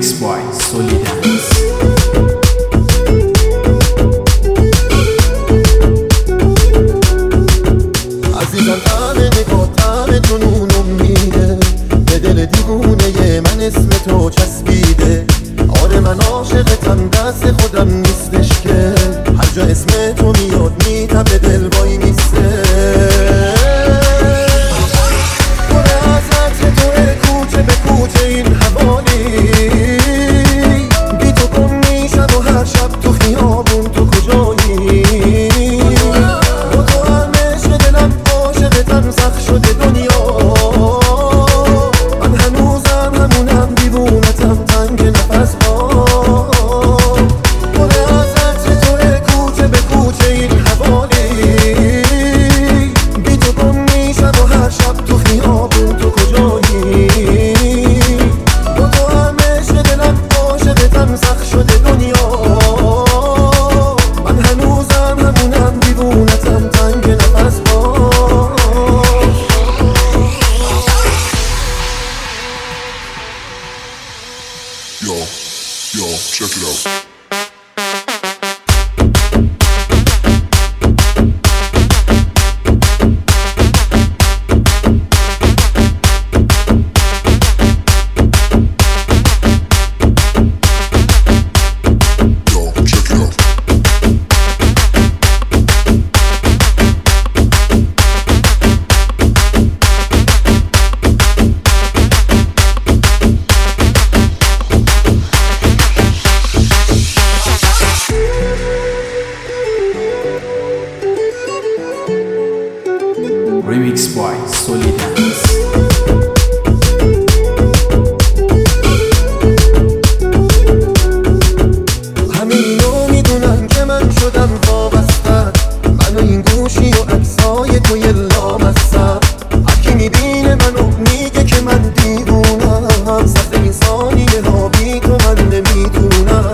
Remix by Solidance. عزیزم طعم نگاه طعم جنونم میده، به دل دیوونه من اسم تو چسبیده. آره من عاشقتم، دست خودم نیستش که هر جا اسم تو میاد میتپه دل وای میسته. پر از عطر توه کوچه به کوچه این حوالی، بی تو گم میشم و هر شب تو خیابون تو کجایی. با تو هم عشق دلم عاشقتم سخت شده دنیا، من هنوزم همونم دیوونتم تنگ نفس ها. پر از عطر توه کوچه به کوچه این حوالی، بی تو گم میشم و هر شب تو خیابون تو کجایی. با تو هم عشق دلم عاشقتم سخت شده دنیا، من هنوزم همونم دیوونتم تنگ نفس ها. Yo, check it out. Remix by Solidance. همه اینو میدونم که من شدم وابستت، من و این گوشی و عکسای توی لامصب. هرکی میبینه منو میگه که من دیوونم، سخت این ثانیه ها بی تو من نمیتونم.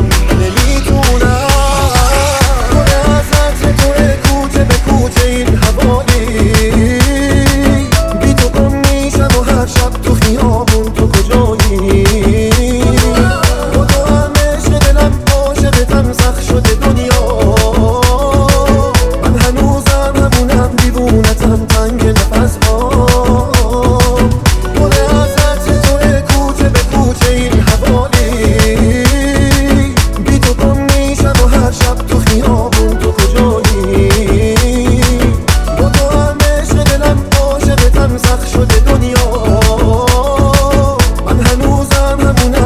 پر از عطر توی کوچه به کوچه این حوالی، بی تو گم میشم و هر شب تو خیابون تو کجایی. با تو هم عشق دلم عاشقتم سخت شده دنیا، من هنوزم همونم دیوونتم تنگ نفس ها. پر از عطر توی کوچه به کوچه این حوالی، بی تو گم میشم و هر شب تو خیابون تو کجایی. با تو هم عشق دلم عاشقتم سخت شده دنیا، من هنوزم همونم